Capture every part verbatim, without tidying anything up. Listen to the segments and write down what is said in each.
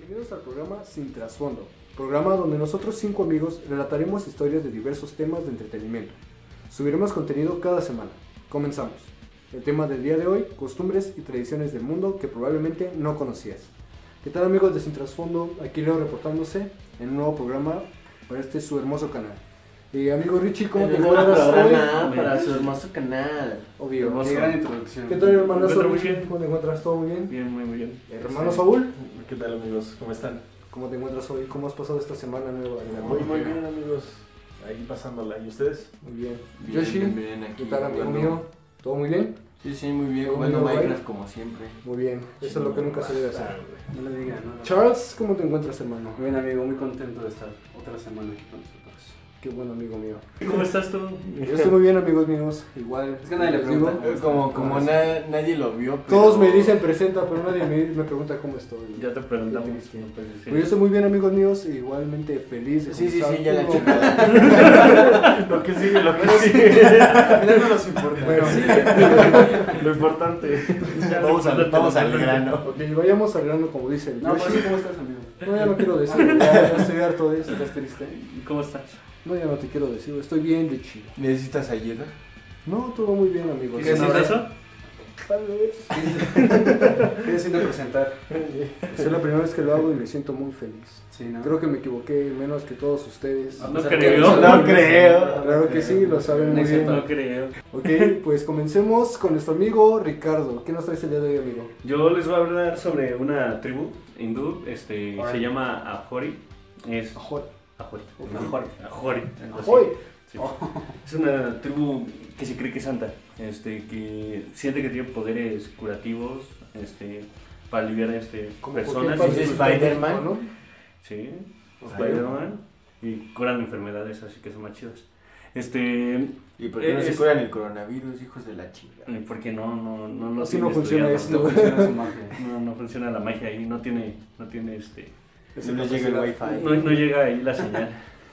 Bienvenidos al programa Sin Trasfondo, programa donde nosotros cinco amigos relataremos historias de diversos temas de entretenimiento. Subiremos contenido cada semana. Comenzamos. El tema del día de hoy, costumbres y tradiciones del mundo que probablemente no conocías. ¿Qué tal amigos de Sin Trasfondo? Aquí Leo reportándose en un nuevo programa para este su hermoso canal. Y amigo Richie, ¿cómo te encuentras hoy? Para su hermoso canal. Obvio. Hermoso. Qué gran introducción. ¿Qué tal hermano Saúl? Muy bien. ¿Cómo te encuentras? ¿Todo muy bien? Bien, muy, muy bien. Hermano Sí. Saúl, ¿Qué tal amigos? ¿Cómo están? ¿cómo te encuentras hoy? ¿Cómo has pasado esta semana nueva? Muy muy bien amigos. Ahí pasándola. ¿Y ustedes? Muy bien. Bien, Yoshi, bien, bien, aquí ¿qué tal amigo jugando. mío? ¿Todo muy bien? Sí, sí, muy bien, ¿Todo jugando muy bien, Minecraft como siempre. Muy bien. Eso es lo que nunca se debe hacer. No le digan, ¿no? Charles, ¿cómo te encuentras hermano? Muy bien amigo, muy contento de estar otra semana aquí con nosotros. Qué bueno amigo mío. ¿Cómo estás tú? Yo estoy muy bien amigos míos, igual. Es que nadie le les digo, pregunta. Como, como na- nadie lo vio, pero... todos me dicen presenta, pero nadie me, me pregunta cómo estoy. Ya te preguntamos. Qué triste. no puedes decir. Pero yo estoy muy bien amigos míos, e igualmente feliz de Sí, sí, comenzar sí, ya la un chingada. Lo que sigue, lo que sigue. Al final no nos importa. Bueno, Lo importante. Ya, Vamos, al, recuérdate, vamos al recuérdate. grano. ok, vayamos al grano como dice el No, pero Yoshi. sí, ¿cómo estás amigo? No, ya no quiero decir, ya, ya estoy harto de esto. ¿Estás triste? ¿Cómo estás? No, ya no te quiero decir, estoy bien de chido. ¿Necesitas ayuda? No, todo muy bien amigos. ¿Qué es eso? Tal vez. ¿Qué deciden presentar? Es la primera vez que lo hago y me siento muy feliz. Sí, ¿no? Creo que me equivoqué menos que todos ustedes. Ah, No pues, creo. No creo. Claro que sí, lo saben No muy es bien. cierto. No creo. Ok, pues comencemos con nuestro amigo Ricardo. ¿Qué nos traes el día de hoy, amigo? Yo les voy a hablar sobre una tribu hindú, este, Alright. se llama Ajori. Es Ajoy. Ajori. Ajori. Ajori. algo así. Ajoy. Sí. Es una tribu que se cree que es santa, este, que siente que tiene poderes curativos, este, para aliviar este, Como personas. cualquier ¿Es parte de Spider-Man? ¿no? Sí, Ok. Spider-Man. Y curan enfermedades, así que son más chidas. Este, ¿Y por qué no Es- se curan el coronavirus, hijos de la chingada? porque no, no, no, no Así tiene no funciona estudiado. esto. No funciona su magia. No, no funciona la magia ahí, no tiene, no tiene este, Esa No les llega el capacidad. wifi. no, no llega ahí la señal.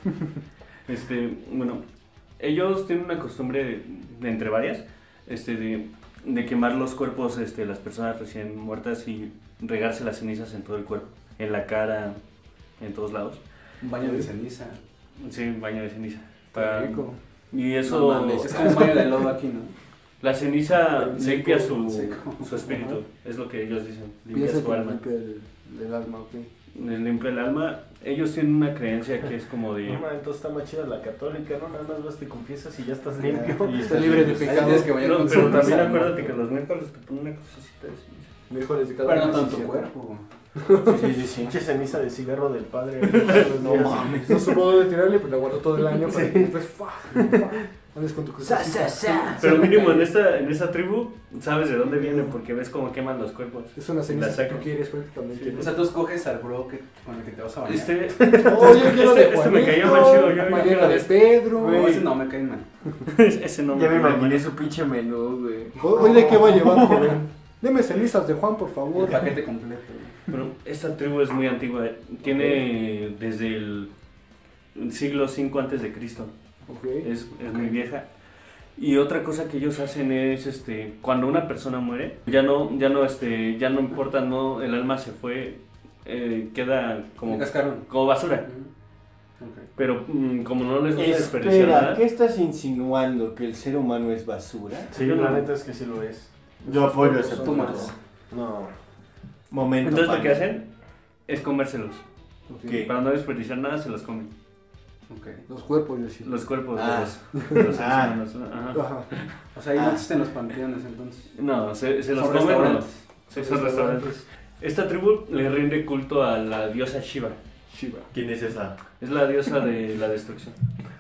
Este, bueno, ellos tienen una costumbre de, de entre varias, este, de, de quemar los cuerpos, este, las personas recién muertas y regarse las cenizas en todo el cuerpo, en la cara, en todos lados. Un baño de ceniza. Sí, baño de ceniza. Qué rico. Y eso, No mames. Es como un baño de lodo aquí, ¿no? la ceniza Seco, limpia su, seco. su espíritu, es lo que ellos dicen, limpia Piensa su que alma. limpia el, el alma, ok. Les limpia el alma. Ellos tienen una creencia que es como de... No, man, entonces está más chida la católica, ¿no? Nada más vas, te confiesas y ya estás limpio. Y está libre de Ahí pecado. tienes que bañar No, con pero ceniza, también ¿no? acuérdate que los miércoles te ponen una cosita de ceniza. Miércoles de cada Pero no mes, tanto sí, cuerpo. Sí, sí, sí. Pinche ceniza de cigarro del padre. No mames. No supo de tirarle, pero la guardo todo el año para que después ¡fua! ¡fua! Andes con tu Sa, crucecita. sa, sa. Pero mínimo en esta, en esta tribu sabes de dónde viene porque ves cómo queman los cuerpos. Es una La ceniza que sacan. tú quieres prácticamente. Sí. O sea, tú escoges al bro que, con el que te vas a bañar. Este, Oh, yo quiero de este, este me cayó Juanito, más chido. Yo, yo mañana quiero de de Pedro. No, Güey. ese no me cae mal. ese no Ya me cae mal. imaginé su pinche menú, güey. Hoy de qué va a llevar, joven. Deme cenizas de Juan, por El favor. paquete completo. Bueno, esta tribu es muy antigua. Tiene desde el siglo cinco antes de Cristo. Ok. Es, es muy vieja. Y otra cosa que ellos hacen es, este, cuando una persona muere, ya no, ya no, este, ya no importa, no, el alma se fue, eh, queda como, Me cascaron. como basura. Ujú. Ok. Pero mm, como no les gusta desperdiciar Espera, nada, ¿qué estás insinuando? ¿Que el ser humano es basura? Sí, la neta es que sí lo es. Yo apoyo ese Tú punto. más. No. Momento. entonces lo pana. que hacen es comérselos. Ok. ¿Qué? Para no desperdiciar nada, se los comen. Ok. Los cuerpos, yo sí. Los cuerpos Ah. de los, de los seres Ah. humanos. Ajá. Ajá. O sea, ahí no Ah. existen los panteones entonces. No, se, se los Son comen. ¿no? restaurantes. Sí, son restaurantes. Esta tribu le rinde culto a la diosa Shiva. Shiva. ¿Quién es esa? Es la diosa de la destrucción.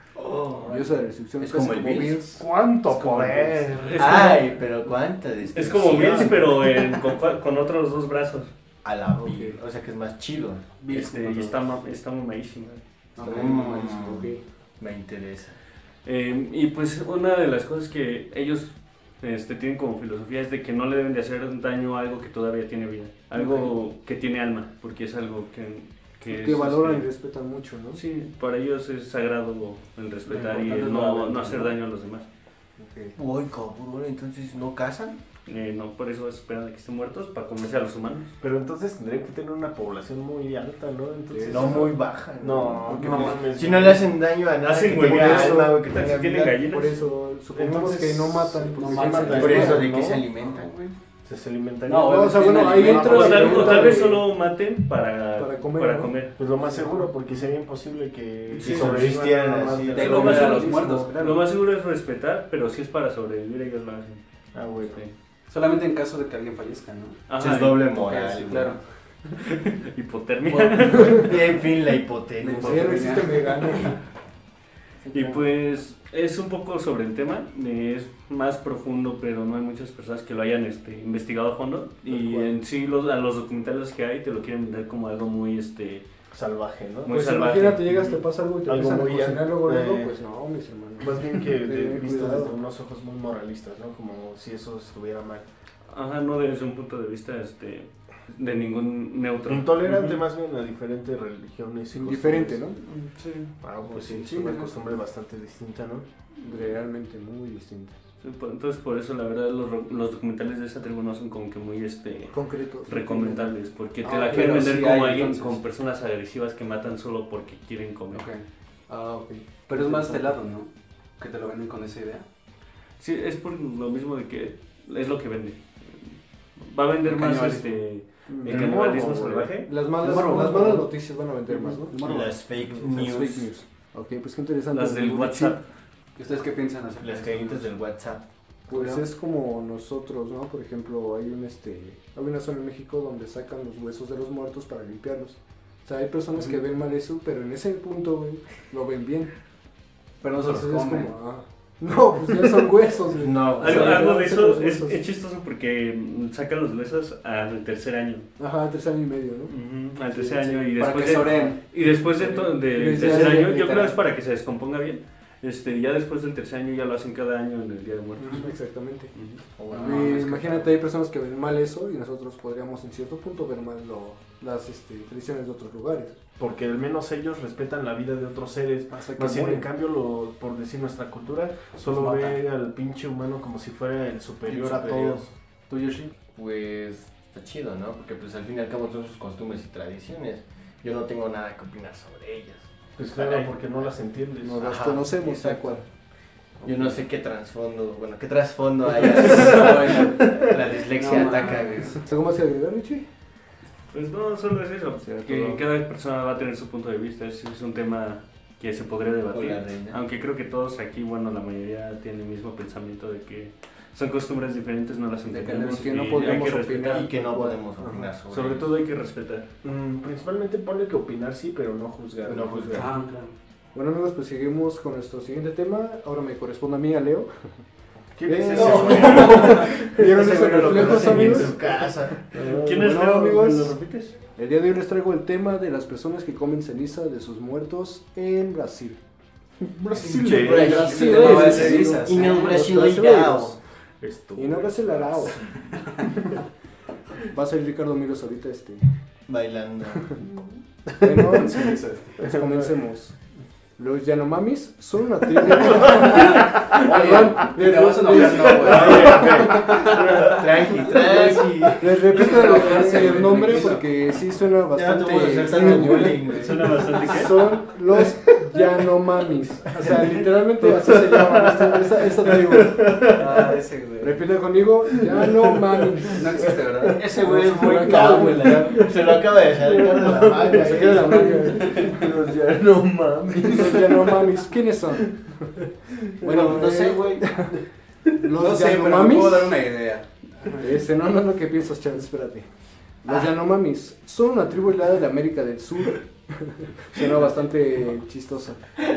Diosa de la destrucción. Es casi como el Bills. ¿Cuánto Es como poder? Es Ay, pero cuánta Es destrucción. como Bills, pero en- con, cua- con otros dos brazos. A la Ok. vi- O sea que es más chido. Bills Este, con y está, otros. ma- está mamadísima. Está Ok. bien mamadísimo, ok. Me interesa. Eh, y pues una de las cosas que ellos este, tienen como filosofía es de que no le deben de hacer daño a algo que todavía tiene vida. Algo que tiene alma, porque es algo que... Que, Que es, valoran y este, respetan mucho, ¿no? sí, para ellos es sagrado el respetar Lo y importante el es la no, verdad, no hacer ¿no? daño a los demás. Ok. Uy, cabrón, entonces no cazan. Eh, no, por eso esperan a que estén muertos para comerse a los humanos. Pero entonces tendría que tener una población muy alta, ¿no? Entonces, No muy baja. No, Porque no pues, mames. si no le hacen daño a nada, Hacen que huevo, tenga eso, alma, güey, que si tenga tienen vida. gallinas. Por eso, supongamos Entonces, que no matan. no porque matan. piensan que- Por eso, ¿de ¿no? qué se alimentan, güey? Se, se alimentaría. No, o sea, bueno, ahí Tienen entra O la tal, o pregunta tal vez de- solo maten para, para comer, para ¿no? comer. Pues lo más seguro, porque sería imposible que Sí, sobrevivieran subsistieran más así, de- de lo, comer más a seguro, los muertos, claro. lo más seguro es respetar, pero si es para sobrevivir ellos lo hacen. Ah, güey. Sí. Solamente en caso de que alguien fallezca, ¿no? Ajá, Es doble Ok, moral. sí, güey. claro. hipotermia. Y en fin, la hipotenusa. Sí, no existe vegano. Y pues es un poco sobre el tema, eh, es más profundo, pero no hay muchas personas que lo hayan este, investigado a fondo. Y cual. en sí los, a los documentales que hay te lo quieren vender como algo muy este Salvaje, ¿no? Muy Pues salvaje. imagínate, llegas, te pasa algo y te Algo empiezan a muy, cocinar luego, luego, eh, pues no, mis hermanos. Más bien que de, Tener visto cuidado. desde unos ojos muy moralistas, ¿no? Como si eso estuviera mal. ajá, no desde un punto de vista este de ningún neutro. Intolerante Ujú. más bien a diferentes religiones y Indiferente, ¿no? costumbres. Sí. Ah, pues sí, Sí, es una ajá. costumbre bastante distinta, ¿no? Realmente muy distinta. Sí, pues, entonces por eso la verdad los, ro- los documentales de esa tribu no son como que muy este Concretos. recomendables, porque te Ah, la quieren pero vender sí como hay, alguien entonces. con personas agresivas que matan solo porque quieren comer. Ok. Ah, ok. Pero es más de lado, ¿no? Que te lo venden con esa idea. Sí, es por lo mismo de que es lo que vende. Va a vender El más canibalismo. este Mm. el El canibalismo morbo, güey. salvaje. Las malas, Morbo, las morbo. malas noticias van a vender más, ¿no? Morbo. Las fake Las news. fake news. Ok, pues qué interesante. Las del Muy WhatsApp. ¿Y ustedes qué piensan acerca Las de esto? caídas del WhatsApp. Pues ¿No? es como nosotros, ¿no? Por ejemplo, hay un este, hay una zona en México donde sacan los huesos de los muertos para limpiarlos. O sea, hay personas que Ujú. ven mal eso, pero en ese punto, güey, lo ven bien. Pero no se los Entonces es comen. como, ah, no, pues ya son huesos, güey. No, O Algo, sea, algo ya de hacen eso los es, huesos. es chistoso porque mm, sacan los huesos al tercer año. Ajá, tres años y medio, ¿no? Ujú, al Sí, tercer sí. año y Para después que de, soren. y después de to- del Desde tercer ahí, año, yo literal. creo que es para que se descomponga bien. Este, ya después del tercer año ya lo hacen cada año en el Día de Muertos. Ujú, Exactamente. Ujú. No, Y es que- imagínate, hay personas que ven mal eso y nosotros podríamos en cierto punto ver mal lo- las este, tradiciones de otros lugares. Porque al menos ellos respetan la vida de otros seres. Hasta que Más bien, en mueren. cambio, lo, por decir nuestra cultura, solo Los ve al pinche humano como si fuera el superior, El a superior. todos. ¿Tú, Yoshi? Pues está chido, ¿no? Porque pues al fin y al cabo son sus costumbres y tradiciones. Yo no tengo nada que opinar sobre ellas. Pues claro, porque no las entiendes. Nos las Ajá, conocemos tal exacto. cual. Yo no sé qué trasfondo, bueno, qué trasfondo hay. La dislexia No, ataca, mames. güey. ¿Algo más que agregar, Richie? Pues no, solo es eso, Será que todo. cada persona va a tener su punto de vista, es, es un tema que se podría debatir, Hola, reina. aunque creo que todos aquí, bueno, la mayoría tienen el mismo pensamiento de que son costumbres diferentes, no las De que entendemos que no y podemos hay que opinar. respetar. Y que no Ajá. podemos opinar sobre, Sobre ellas. todo hay que respetar. Mm, principalmente ponle que opinar sí, pero no juzgar. No juzgar. Ah, claro. Bueno amigos, pues seguimos con nuestro siguiente tema. Ahora me corresponde a mí, a Leo. ¿Quién Eh, es ese no. güey? ¿Vieron Ese esos güey lo reflejos, conocen en amigos? su casa. ¿Quién es Bueno, Leo? amigos? ¿Me lo repites? El día de hoy les traigo el tema de las personas que comen ceniza de sus muertos en Brasil. Brasil. Che, Brasil, Brasil, el tema de Brasil. cenizas. Y no ¿eh? brasileirao. Y no ves el arao. Va a ser Ricardo Miros ahorita este. Bailando. Bueno, Con cenizas. pues comencemos. Los Yanomamis son una tribu. Perdón, Oye, te vas a enojar, no, güey. Tranqui, tranqui. les repito No, el, sí, el nombre tranquilo. porque sí suena Ya no bastante te voy a hacer tanto extraño. bullying, güey. Suena bastante que... Son los Yanomamis. O sea, literalmente así se llama esta, esta, esta tribu. Ah, ese, güey. Repite conmigo, Yanomamis. No existe, ¿verdad? Ese güey es Se muy lo acabo de cabrón. Se lo acaba de sacar de la manga. Se queda de la manga. Los ya no mames. Los Yanomamis, ¿quiénes son? Bueno, no eh, sé, güey. Los No sé, pero me Yanomamis. puedo dar una idea. Este, no, no es lo que piensas, Charles, espérate. Los Yanomamis son una tribu helada de América del Sur. Suena bastante chistosa.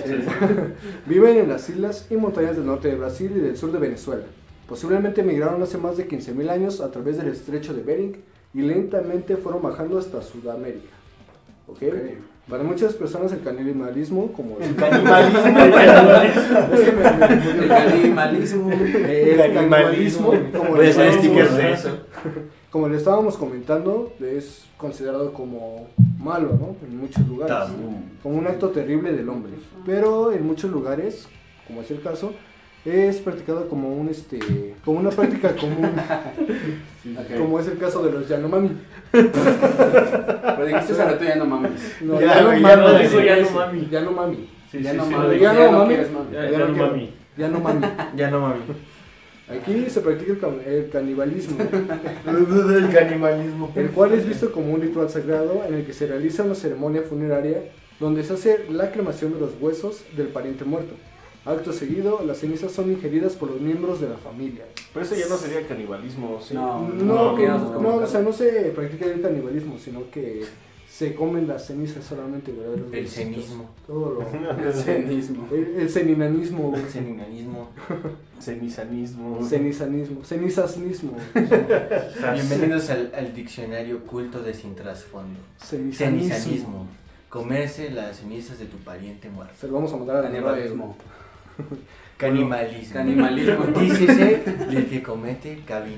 Viven en las islas y montañas del norte de Brasil y del sur de Venezuela. Posiblemente migraron hace más de quince mil años a través del estrecho de Bering y lentamente fueron bajando hasta Sudamérica. ¿Ok? Ok. Para muchas personas el canibalismo, como El canibalismo. es que me- me- El animalismo. el canibalismo, como Voy a le hacer estábamos- stickers de eso. como le estábamos comentando, es considerado como malo, ¿no? En muchos lugares. Tabú. Como un acto terrible del hombre. Pero en muchos lugares, como es el caso, es practicado como un este como una práctica común, Ok. como es el caso de los Yanomami. Pero dijiste hace rato ya no mames. No, Ya, güey, Yanomami, ya no dijo es- Yanomami. Yanomami. Sí, ya sí, no sí, mames. lo Ya dije. no mami. quieres mami. Ya, Ya ya no no quiero. mami. Yanomami. Ya no mami. Aquí se practica el, ca- el canibalismo, El canibalismo. el cual es visto como un ritual sagrado en el que se realiza una ceremonia funeraria donde se hace la cremación de los huesos del pariente muerto. Acto seguido, las cenizas son ingeridas por los miembros de la familia. Pero eso ya no sería canibalismo, ¿sí? No, No, que no, nos no, o sea, no se practica el canibalismo, sino que se comen las cenizas solamente, ¿verdad? Los El huesitos. cenismo. Todo lo... El cenismo. El, el ceninanismo, güey. El seminanismo. Cenizanismo. Cenizanismo, cenizasnismo, Bienvenidos al, al diccionario culto de sin trasfondo. cenizanismo. Cenizanismo. Comerse las cenizas de tu pariente muerto. Se lo vamos a mandar a la Canibalismo. Canibalismo. Canibalismo. Dícese del que comete cabin.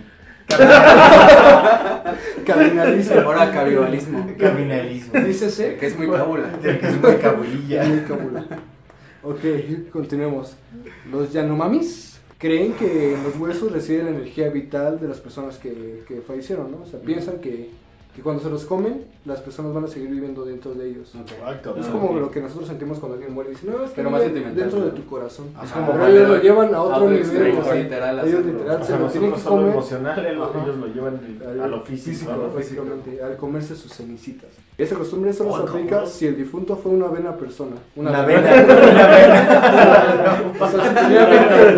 Cabinalismo. Ahora canibalismo. Caminalismo. Dícese Que es muy cábula. Del que es muy cabulilla. Muy cabula. Ok, continuemos. Los Yanomamis creen que en los huesos reside la energía vital de las personas que, que fallecieron, ¿no? O sea, piensan que, que cuando se los comen, las personas van a seguir viviendo dentro de ellos. Ay, cabrón. Es como lo que nosotros sentimos cuando alguien muere y dicen, no, es que Pero más vive sentimental, dentro de ¿no? tu corazón. Ajá. Es Es como como pero ellos lo a- llevan a a otro otro nivel. extremo, o sea, literal, ellos hacerlo. literal O se sea, lo tienen nosotros que solo comer. emocional, el- Ajá. ellos lo llevan Al a lo físico, ¿no? básicamente, al comerse sus cenicitas. Esa costumbre solo Oh, se aplica cabrón. si el difunto fue una buena persona. Una vena. Una vena. O sea, si tenía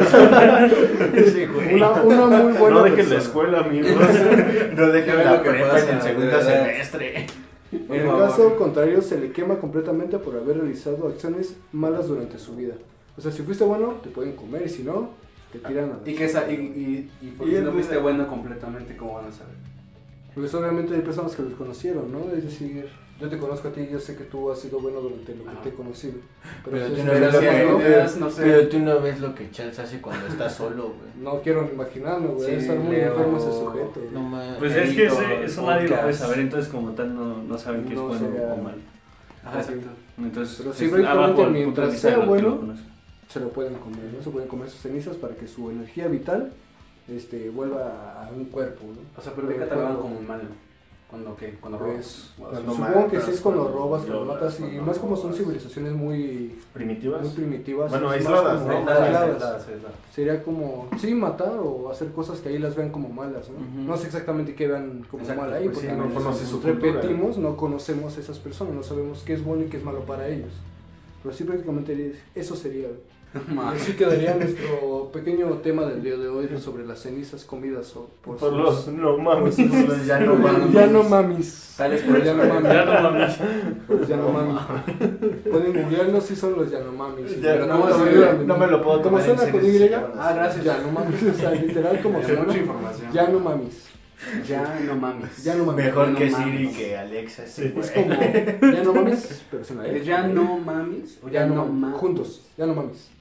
vena, Sí, güey. una, una muy buena No dejen la persona. escuela, amigos. No dejen Ya la ve lo que prepa pasa, en el segundo de verdad. semestre. En Por el favor. caso contrario, se le quema completamente por haber realizado acciones malas durante su vida. O sea, si fuiste bueno, te pueden comer, y si no, te tiran a la... Y que esa, y, y, y porque Y si no el- fuiste bueno completamente, ¿cómo van a saber? Pues obviamente hay personas que los conocieron, ¿no? Es decir, yo te conozco a ti, yo sé que tú has sido bueno durante lo que Ajá. te he conocido. Pero si tú es no verdad, ves lo pues, que- no, Pero- no sé. Pero tú no ves lo que Charles hace cuando está solo, güey. no quiero ni imaginarme, güey. Sí, Debe estar muy Leo. enfermo ese sujeto. No mames. Pues es que ese- eso nadie lo puede Podcast. saber, entonces como tal no, no saben qué es No bueno sería- o mal. Ajá, exacto. Entonces, Pero sí, es prácticamente abajo el punto mientras de vista de sea lo que bueno, lo conoce. Se lo pueden comer, ¿no? Se pueden comer sus cenizas para que su energía vital este, vuelva a un cuerpo, ¿no? O sea, pero ¿qué catalogan como malo? ¿Cuando qué? ¿Cuando Pues, robas? cuando supongo que matas, sí es cuando cuando robas, cuando violas, matas, y cuando más como son robas. civilizaciones muy, ¿Primitivas? muy primitivas. Bueno, es más aisladas, como- ¿no? aisladas. Aisladas, aisladas. Sería como, sí, matar o hacer cosas que ahí las vean como malas, ¿no? Ujú. No sé exactamente qué vean como Exacto, mal ahí, pues porque sí, no no conoces su cultura. repetimos, no conocemos a esas personas, no sabemos qué es bueno y qué es malo para ellos. Pero sí, prácticamente eso sería. Y Mames. así quedaría nuestro pequeño tema del día de hoy sobre las cenizas comidas o por, Por sus- los no mames. Los ya no mames. Ya no mamis. Tales por Ya no mames. Ya no mames. Los Yanomami. Pueden googlearnos si son los Yanomamis. Ya, Pero no, ¿cómo no, se no, ayudan? no me lo puedo ¿Cómo tomar suena en con serio Y? si se llaman Ah, gracias. Yanomamis. O sea, literal como Hay suena. mucha información. Yanomamis. Ya no mames. Ya no mames. Mejor No que mames. Siri, que Alexa. Sí, Es güey. como Yanomamis, pero sin la ¿Es E. ya no mames? ¿O Ya no mames? mames. Juntos. Yanomamis.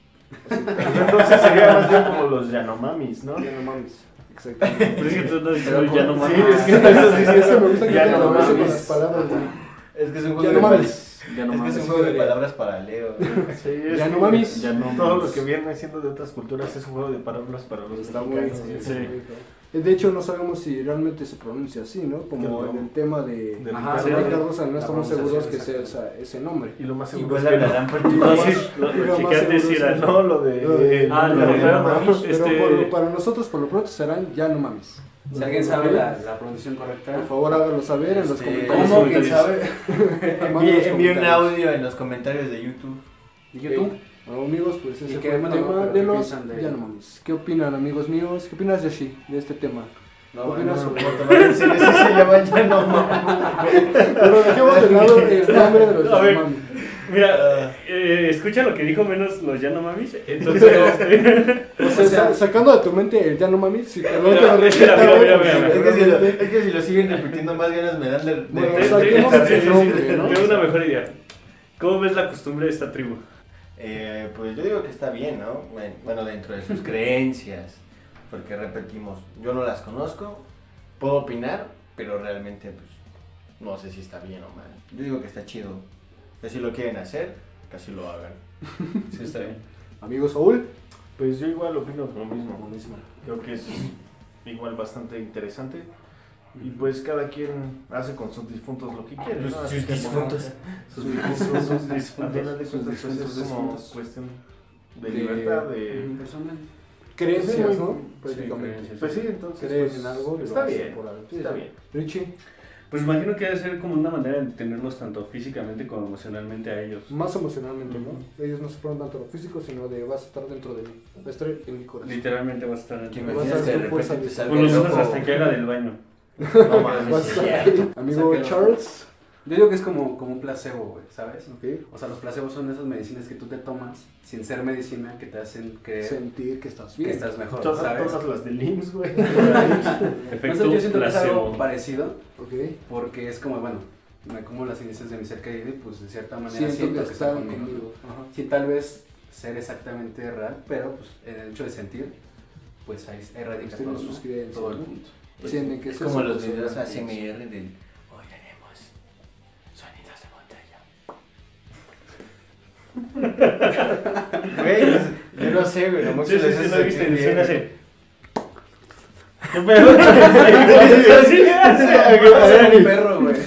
Entonces sería más bien como los Yanomamis, ¿no? Yanomamis. Exactamente. Pero es que tú no dices Pero ya no como- Sí, mames. es que eso sí, Sí, es que me gusta que Ya te no lo con mames. las palabras, güey. Es que es un Ya juego no de mames. Ya no Es que es mames. un juego de palabras para Leo. güey. Sí, es Ya no que mames. Ya no Todo mames. lo que viene siendo de otras culturas es un juego de palabras para los Está muy mexicanos. bien, sí. sí. De hecho, no sabemos si realmente se pronuncia así, ¿no? Como Claro. en el tema de, De Ajá, Ricardo. sí. de Ricardo San, no La estamos seguros que pronunciación, sea esa- ese nombre. Y lo más seguro Igual es que no. hablarán No, portugués. sí, lo, Pero lo más chequeaste seguro si es era, que- No, lo de... Lo de- Ah, lo lo de de- Yanomamis. Pero Este- por- para nosotros, por lo pronto, serán ya no mames. Si alguien sabe la, la pronunciación correcta. Por favor, háganlo saber en los Este, comentarios. ¿Cómo? ¿Quién ¿Quién sabe? Manden los Envíe envíe un comentarios. audio en los comentarios de YouTube. ¿Y YouTube? Bueno, amigos, pues ese ¿Y fue qué, el bueno, tema pero de qué los piensan de- ya no mames. ¿Qué opinan, amigos míos? ¿Qué opinas, Yoshi, de este tema? No, ¿Qué opinas no, sobre no, esto? Sí, sí, se llama ya no mames. Pero dejemos de lado el nombre de los A ver. Yanomami. Mira, eh, escucha lo que dijo menos los ya no mamis. Entonces, este, O sea, sa- sacando de tu mente el ya no mami, si te lo te lo Mira, receta, mira, güey, mira, pues, mira, Es que, si lo, realmente- es que si lo siguen repitiendo más ganas me dan de... de- Bueno, te- o sea, te- saquemos te- el te- nombre, ¿no? tengo una mejor idea. ¿Cómo ves la costumbre de esta tribu? Eh, pues yo digo que está bien, ¿no? Bueno, bueno, dentro de sus creencias, porque repetimos, yo no las conozco, puedo opinar, pero realmente pues no sé si está bien o mal. Yo digo que está chido, que si lo quieren hacer, que así lo hagan. Sí, está bien. Amigo Saúl, Pues yo igual opino lo mismo. Lo mismo. Creo que es igual bastante interesante. Y pues cada quien hace con sus difuntos lo que quiere, ¿no? Sus Así que, difuntos. Sus difuntos. Sus difuntos. difuntos. Al final de Sus cuentas, pues, difuntos, es como difuntos. cuestión de De- libertad, de... Personal. Creencias, Sí, muy- ¿no? sí, Prácticamente. creencias. Pues sí, entonces... Crees pues, en algo y lo está haces bien, por algo. Sí, está sí. bien. Richie, Pues imagino que debe ser como una manera de tenerlos tanto físicamente como emocionalmente a ellos. más emocionalmente, ¿no? Ellos no se fueron tanto a lo físico, sino de vas a estar dentro de mí, vas a estar en mi corazón. Literalmente vas a estar en Que tu- me- imaginas que de Vas a hacer repente te fuerza salga Por lo el menos ojo. hasta que haga del baño. No mames, Vas a sí, estar ya. ahí. Amigo Sáquelo. Charles, Yo digo que es como, como un placebo, güey, ¿sabes? ok. O sea, los placebos son esas medicinas que tú te tomas sin ser medicina que te hacen creer Sentir que estás que bien. estás mejor, Todas, ¿sabes? todas las del I M S S, güey. Efecto Entonces yo siento que es algo placebo. parecido Ok. porque es como, bueno, me como las inicias de mi ser querido y pues de cierta manera Siento, siento, que que está está conmigo. conmigo. Ajá. Sin tal vez ser exactamente real, pero pues en el hecho de sentir, pues ahí erradica Tienen todo, sus ¿no? creencias, todo el ¿no? punto. Sienten que Es eso como es los cosa videos de- A S M R del... Hoy tenemos sonidos de botella. Güey, pues, yo no sé, güey. No mucho Sí, sí, les sí, hace lo viste, sentir suena bien. así. ¿Qué pedo? Así le hace. Es un perro, güey.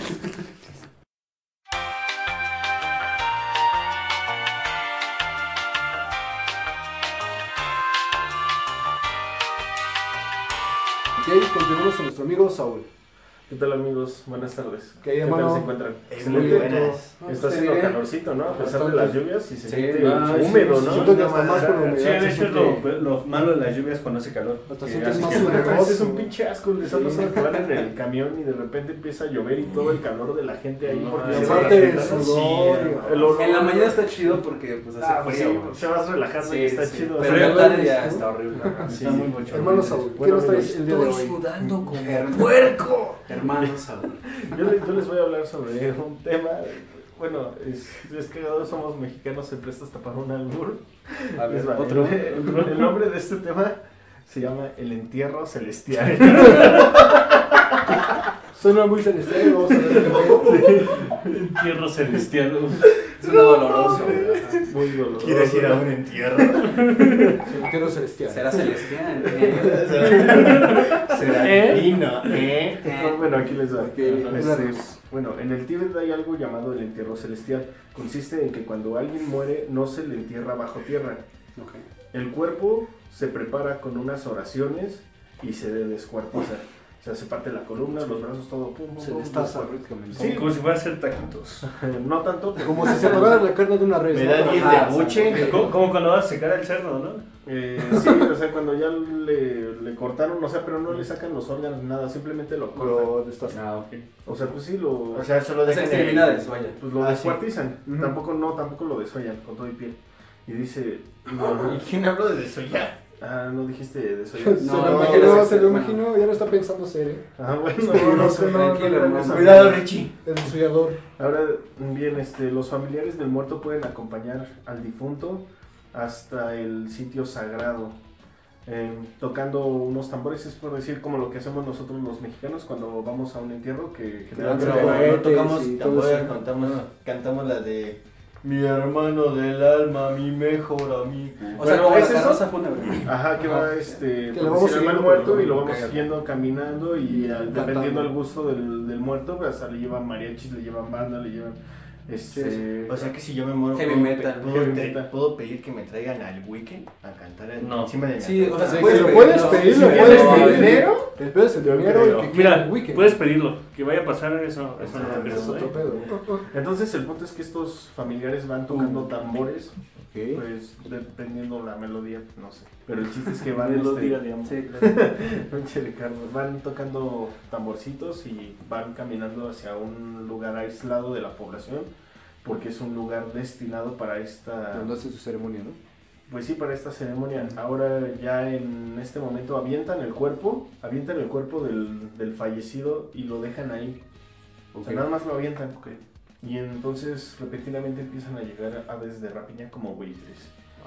Ok, continuamos con nuestro amigo Saúl. ¿Qué tal, amigos? Buenas tardes. ¿Qué hay, tal hermano? se encuentran? Eh, Excelente. muy buenas. No, Está pues, haciendo te diré. calorcito, ¿no? A pesar de Bastante. las lluvias y se Sí, siente ah, sí, húmedo, sí, ¿no? siento que hasta más por la Sí, humedad. de se hecho es siente- lo, lo malo de las lluvias cuando hace calor. Hasta Que sientes hace más que- sudoroso. Es un pinche asco, les ha Sí. pasado que van en el camión y de repente empieza a llover y todo el calor de la gente ahí. No, porque y se aparte va el relajando. sudor, Sí, y- el olor. En la mañana está chido porque pues hace Ah, pues sí, frío, güey. se vas relajando y está chido. Pero O sea, ya tarde ya ¿no? está horrible. Está muy bochornoso. Hermano Saúl, ¿qué Bueno, nos traes amigos, el día de Estoy hoy? sudando como Hermano. puerco. Hermano Saúl. Yo, le- yo les voy a hablar sobre un tema. Bueno, es, es que todos somos mexicanos, se presta hasta para un albur. A ver, Es va, otro. El, el nombre de este tema se llama El Entierro Celestial. Suena muy celestial, vamos a ver qué pedo. Entierro celestial. Suena doloroso, güey. Ajá. Muy doloroso. ¿Quieres ir a un entierro? Entierro celestial. Será celestial. ¿eh? Será ¿Eh? divino, ¿eh? No, bueno, aquí les va. Ok, Este, háblanos. bueno, en el Tíbet hay algo llamado el entierro celestial. Consiste en que cuando alguien muere no se le entierra bajo tierra. Ok. El cuerpo se prepara con unas oraciones y se descuartiza. O sea, se parte la columna, los brazos, todo. Pum, pum, Se pum, destaza pum. prácticamente. Sí. Como, como si fuera a hacer taquitos. No tanto, pero Como si se parara la carne de una res. Me ¿no? da diez Ah, de buche. Como, como cuando vas a secar el cerdo, ¿no? Eh, sí, o sea, cuando ya le, le cortaron, o sea, pero no le sacan los órganos, nada, simplemente lo cortan. Lo destaza. Ah, ok. O sea, pues sí, lo, O sea, solo Las dejan el- extremidades, vaya. pues lo Ah, sí. descuartizan. Ujú. Tampoco, no, tampoco lo desollan con todo y piel. Y dice, ¿Y quién habló de eso ya? ah, no dijiste Se desollar. lo No, imaginó, no, se lo bueno. imaginó, ya no está pensando serio. Ah, bueno, Sí, no, no, sí, no, tranquilo, no, no, hermano. no, Cuidado, Richie. El desollador. Ahora, bien, este, los familiares del muerto pueden acompañar al difunto hasta el sitio sagrado, eh, tocando unos tambores, es por decir como lo que hacemos nosotros los mexicanos cuando vamos a un entierro, que Claro, generalmente... pero- No cohetes tocamos y todo tambores, eso. cantamos, cantamos la de Mi hermano del alma, mi mejor amigo. O sea, Bueno, como ¿es la eso? carroza fúnebre. Ajá, que Ajá. va este, Que por lo vamos decir, el mal siguiendo muerto por el y lo vamos camino. siguiendo caminando y Y al- cantando. dependiendo del gusto del, del muerto, pues hasta le llevan mariachis, le llevan banda, le llevan este Sí, O sea que si yo me muero, Heavy puedo, metal. pe- puedo Heavy te- metal. puedo pedir que me traigan al weekend a cantar en- No. encima de mi Sí, ataúd? o sea, Sí, se puede lo pedir, puedes ¿no? pedir, Sí, lo sí, puedes sí, pedir. sí. Dinero, el pedo es el Yo dinero creo. y que Mira, quiera el weekend. puedes pedirlo. Que vaya a pasar eso. Eso no Ajá, creo, Es otro ¿eh? pedo. Entonces el punto es que estos familiares van tocando tambores, Ok. pues dependiendo la melodía, no sé. Pero el chiste es que van, Melodía este, de amor. Sí, claro. pinche Ricardo, van tocando tamborcitos y van caminando hacia un lugar aislado de la población, porque es un lugar destinado para esta, Cuando hace su ceremonia, ¿no? pues sí, para esta ceremonia. Ahora ya en este momento avientan el cuerpo, avientan el cuerpo del, del fallecido y lo dejan ahí. O sea, Ok. nada más lo avientan. Y entonces repentinamente empiezan a llegar aves de rapiña como buitres.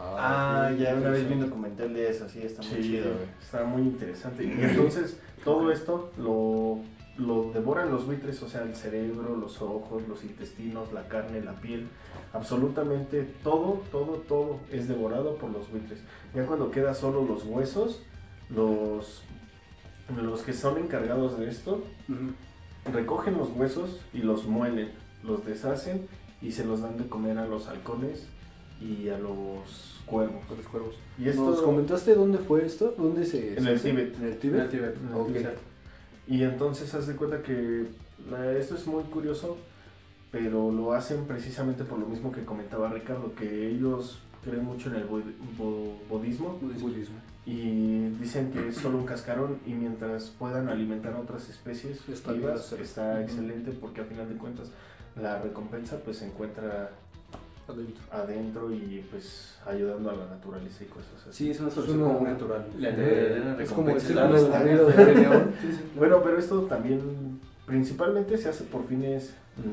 Ah, ok, ya una vez vi un interesante. documental de eso, sí, está muy Sí, chido, güey. está muy interesante. Y entonces todo esto lo lo devoran los buitres, o sea, el cerebro, los ojos, los intestinos, la carne, la piel, absolutamente todo, todo, todo es devorado por los buitres. Ya cuando queda solo los huesos, los, los que son encargados de esto, Ujú. recogen los huesos y los muelen, los deshacen y se los dan de comer a los halcones y a los cuervos. Con los cuervos. Y esto ¿Nos comentaste dónde fue esto? ¿Dónde se...? En se el hace? Tíbet. ¿En el En Tíbet? el Tíbet. En el Ok. Tíbet. Y entonces haz de cuenta que eh, esto es muy curioso, pero lo hacen precisamente por lo mismo que comentaba Ricardo, que ellos creen mucho en el bud- bu- budismo Budismo. y dicen que es solo un cascarón y mientras puedan alimentar a otras especies Está vivas, bien hacerlo. está Ujú. excelente porque al final de cuentas la recompensa pues se encuentra Adentro. adentro y pues ayudando a la naturaleza y cosas así. Sí, es una solución una- como muy natural. La De- verdadera Es como el recompensa círculo la de la amistad. vida de Rey León. Bueno, pero esto también principalmente se hace por fines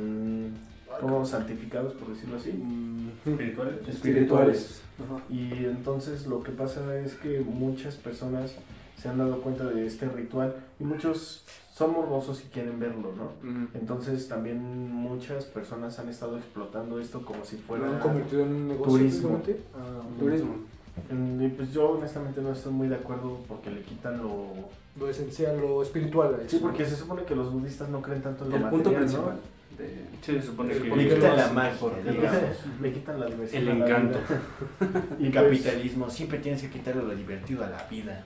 mm, como santificados, por decirlo así, Mm, Espirituales. espirituales. Ajá. Y entonces lo que pasa es que muchas personas se han dado cuenta de este ritual y muchos son morbosos y quieren verlo, ¿no? Mm. Entonces también muchas personas han estado explotando esto como si fuera... ¿Lo han convertido en un negocio? turismo. simplemente? Ah, Turismo. Mm, Y pues yo honestamente no estoy muy de acuerdo porque le quitan lo... Lo esencial, lo espiritual. Sí, porque se supone que los budistas no creen tanto en lo El punto material, principal. ¿no? De... Sí, se supone El que... porque Le lo quitan la hacen magia, mejor, Le digamos. quitan, le quitan la diversión. El a la encanto. vida. Y El pues, capitalismo, siempre tienes que quitarle lo divertido a la vida.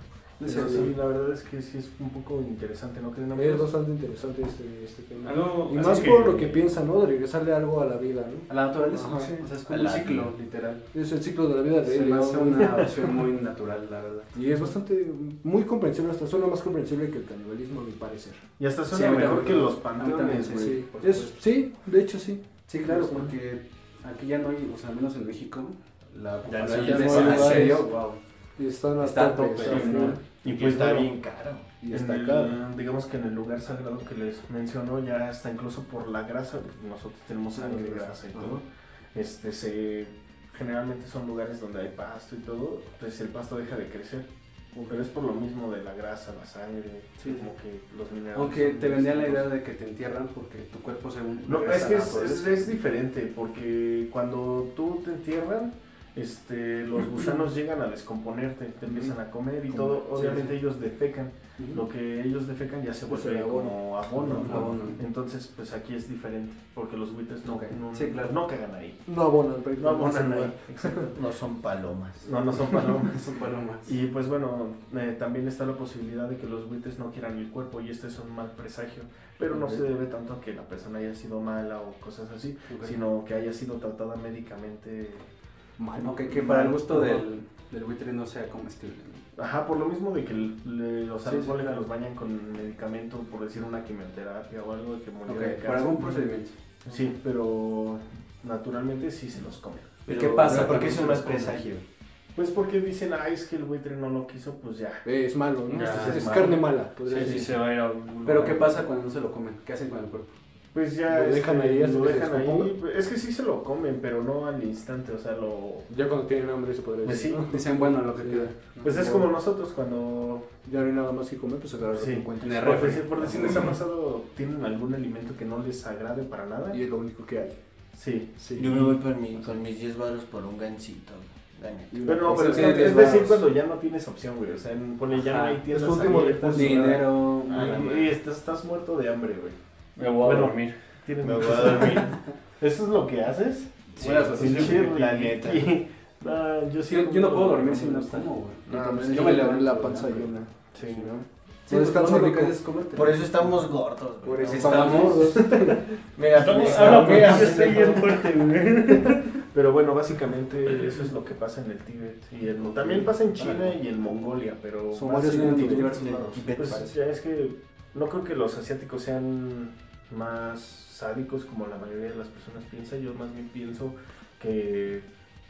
Eso sí, la verdad es que sí es un poco interesante, ¿no creen? Es amigos? bastante interesante este, este tema. Algo Y así más que- por lo que piensan, ¿no? De regresarle algo a la vida, ¿no? A la naturaleza. Ajá. Sí. O sea, es A como un la ciclo, vida. literal. Es el ciclo de la vida de Se Rey me hace León. una opción muy natural, la verdad. Y es bastante, muy comprensible, hasta suena más comprensible que el canibalismo, a mi parecer. Y hasta Sí, suena a mí mejor también. que los A mí también, panteones, sí, güey. Sí, por es, supuesto. sí, de hecho sí. Sí, claro, Sí. porque aquí ya no hay, o sea, al menos en México, la Ya no ocupación hay de esos esa lugares. serio, wow. Y están a Está a tope, tope, está sí, full. Y Y pues está bueno, bien caro. Y en está el- acá. digamos que en el lugar sagrado que les menciono ya está incluso por la grasa, porque nosotros tenemos sangre, Sí, grasa y ajá. todo. Este se generalmente son lugares donde hay pasto y todo, pues el pasto deja de crecer. Pero es por lo mismo de la grasa, la sangre, Sí. como que los minerales. Aunque son te vendían la idea distintos. de que te entierran porque tu cuerpo según... No, regresa es que a la es, es, naturaleza. es diferente, porque cuando tú te entierran, este, los gusanos llegan a descomponerte, te empiezan a comer y Como- todo. sí, Obviamente sí. ellos defecan, Ujú. lo que ellos defecan ya se Pues vuelve el abono. como abono, ¿no? Abono. Entonces, pues aquí es diferente, porque los buitres no, Ok. no, Sí, claro. no cagan ahí, No abonan, no abonan ahí. No son palomas. No, no son palomas. Son palomas. Y pues bueno, eh, también está la posibilidad de que los buitres no quieran el cuerpo y este es un mal presagio, pero no Ok. se debe tanto a que la persona haya sido mala o cosas así, Ok. sino que haya sido tratada médicamente. Mal. Aunque que para el gusto Ajá. del, del buitre no sea comestible. ¿no? Ajá, por lo mismo de que le- los Sí, sí, alcohólicos claro. los bañan con medicamento, por decir una quimioterapia o algo de que murió Ok, de por cáncer. algún procedimiento. Sí, pero naturalmente sí se los comen. ¿Y Pero- qué pasa? Pero ¿por qué cuando es se un los mal comen? presagio? Pues porque dicen, ay, es que el buitre no lo quiso, pues ya. Eh, Es malo, ¿no? Ya, es es malo. carne mala, podría Sí, decir. sí, se va a ir a un Pero lugar. ¿qué pasa cuando no se lo comen? ¿Qué hacen con el cuerpo? Pues ya Lo dejan este, ahí hasta lo que se dejan ahí. descomponga. Es que sí se lo comen, pero no al instante, o sea, lo... Ya cuando tienen hambre se podría Pues decir. sí. ¿no? Dicen, bueno, lo que Sí. queda. Pues es como nosotros cuando... Ya no hay nada más que comer, pues agarrar lo Sí. que encuentres. En el Por refri. decir, por decir, les ha pasado, tienen algún alimento que no les agrade para nada. Y es lo único que hay. Sí. Sí. Yo me voy por mi, con mis diez baros por un gancito. la neta. Y una Pero no, pizza pero es, sí, que- diez es decir, varos. cuando ya no tienes opción, güey. O sea, en- ponle, ya no Ajá. hay tiendas Es tu último abiertas, recurso. nada. Dinero, Y- nada. Y, estás, estás muerto de hambre, güey. Me voy a Bueno. dormir. Tienes Me voy mucho- a dormir. ¿Eso es lo que haces? Sí, Buena sí, solución. Pinche la riqui. neta. No, yo sí. Yo, yo no puedo dormir me si no gusta. como, güey. No, No, pues pues yo yo me me levanto la de panza hambre. llena. Sí. ¿no? Sí, No pues, descanso lo único que rico. haces es comerte. Por eso estamos gordos. güey. Por eso No estamos mames. gordos. Mira, Estamos- pues, habla porque mira, yo estoy bien pendejo. fuerte, güey. Pero bueno, básicamente eso es lo que pasa en el Tíbet. Y en- también pasa en China y en Mongolia, pero Son más varios en- puntos, en- diversos en- lados. Tíbet, Pues parece. ya es que no creo que los asiáticos sean más sádicos como la mayoría de las personas piensan. Yo más bien pienso que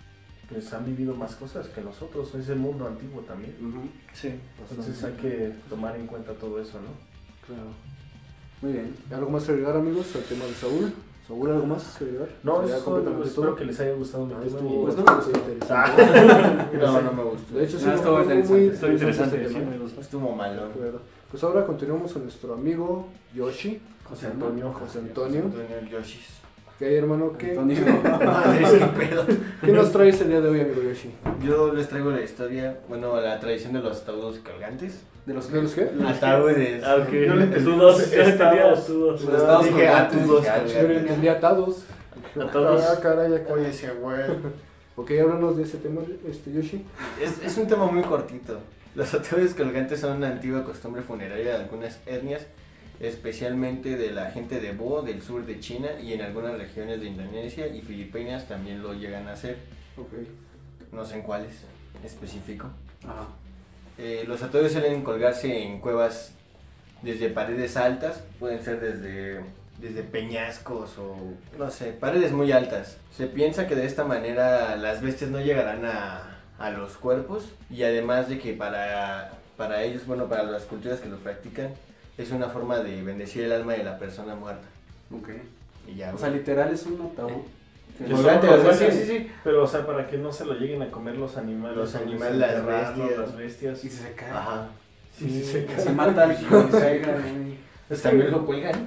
pues han vivido más cosas que nosotros. Es el mundo antiguo también. Ujú. Sí. Entonces hay que tomar en cuenta todo eso, ¿no? Claro. Muy bien. ¿Algo más que agregar, amigos, al tema de Saúl? ¿Saúl algo más que agregar? No, ¿Sería eso es todo, amigos. completamente Espero todo? que les haya gustado mi Ah, tema. estuvo Pues no me bastante gustó. interesante. No, no me gustó. De hecho, sí, Ah, estuvo fue muy interesante. Estuvo interesante, este sí, tema. me gustó. Estuvo malón. De verdad. Pues ahora continuamos con nuestro amigo Yoshi, José Antonio. José Antonio. Antonio Yoshis. ¿Qué hermano? ¿Qué, Antonio. Madre, qué pedo. ¿Qué nos traes el día de hoy, amigo Yoshi? Yo les traigo la historia, bueno, la tradición de los ataúdes colgantes. ¿De los ¿De los qué? Ataúdes. Ah, ok. Yo le entendí Tú dos, los yo le entendía estados. tú dos. Los estados Dije colgantes, atudos dije, ah, Yo colgantes. entendí atados. Atados. Ah, caray, acá. Oye, ese güey. Ok, háblanos de ese tema, este Yoshi. Es, es un tema muy cortito. Los ataúdes colgantes son una antigua costumbre funeraria de algunas etnias, especialmente de la gente de Bo del sur de China y en algunas regiones de Indonesia y Filipinas también lo llegan a hacer. Ok. No sé en cuáles específico. Ajá. Eh, los ataúdes suelen colgarse en cuevas desde paredes altas, pueden ser desde, desde peñascos o no sé, paredes muy altas. Se piensa que de esta manera las bestias no llegarán a, a los cuerpos y además de que para, para ellos, bueno, para las culturas que lo practican, es una forma de bendecir el alma de la persona muerta. Ok. Y ya, O sea, literal es un ataúd. Que Colgante, son o sea, colgantes, sí, sí, sí. Pero, o sea, para que no se lo lleguen a comer los animales. Los o animales, las desenterrarlo, bestias. las bestias. Y si se cae. Ajá. Sí, sí, se sí. cae. Se mata al que se caiga, güey. Pues también lo cuelgan.